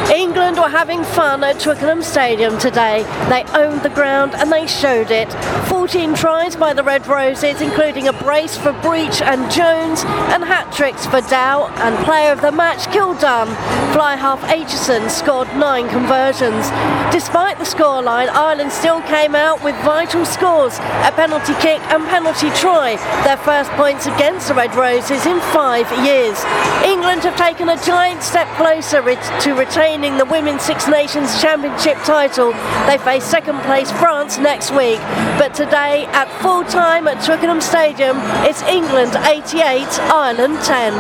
England were having fun at Twickenham Stadium today. They owned the ground and they showed it. 14 tries by the Red Roses, including a brace for Breach and Jones, and hat-tricks for Dow, and player of the match, Kildunn. Fly half Aitchison scored 9 conversions. Despite the scoreline, Ireland still came out with vital scores, a penalty kick and penalty try, their first points against the Red Roses in 5 years. England have taken a giant step closer to retaining the Women's Six Nations Championship title. They face second place France next week. But today, at full time at Twickenham Stadium, it's England 88, Ireland 10.